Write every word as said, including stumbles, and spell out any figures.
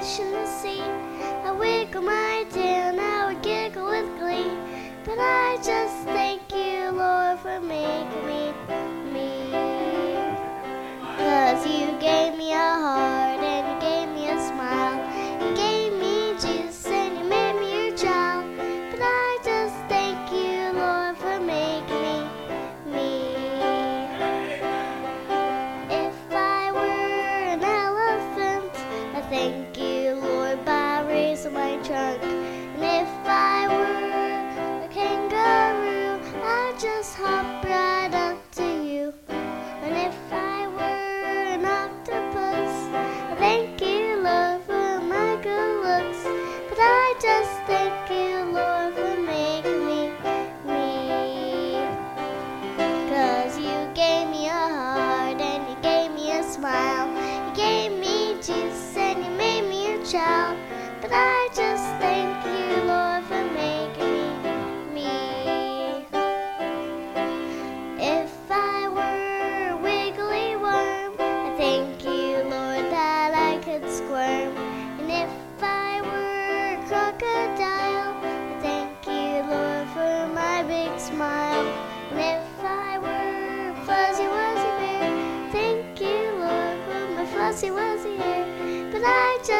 fish in the sea. I wiggle my tail and I would giggle with glee. But I just thank you, Lord, for making me me. 'Cause you gave me a heart and you gave me a smile. You gave me Jesus and you made me your child. But I just thank you, Lord, for making me me. If I were an elephant, I thank you, Lord, by raising my trunk. And if I were a kangaroo, I'd just hop right up to you. And if I were an octopus, I thank you, Lord, for my good looks. But I just thank you, Lord, for making me me. 'Cause you gave me a heart and you gave me a smile. You gave me Jesus and you made me your child. But I just thank you, Lord, for making me me. If I were a wiggly worm, I thank you, Lord, that I could squirm. And if I were a crocodile, I thank you, Lord, for my big smile. And if I were a fuzzy wuzzy bear, thank you, Lord, for my fuzzy wuzzy hair. But I just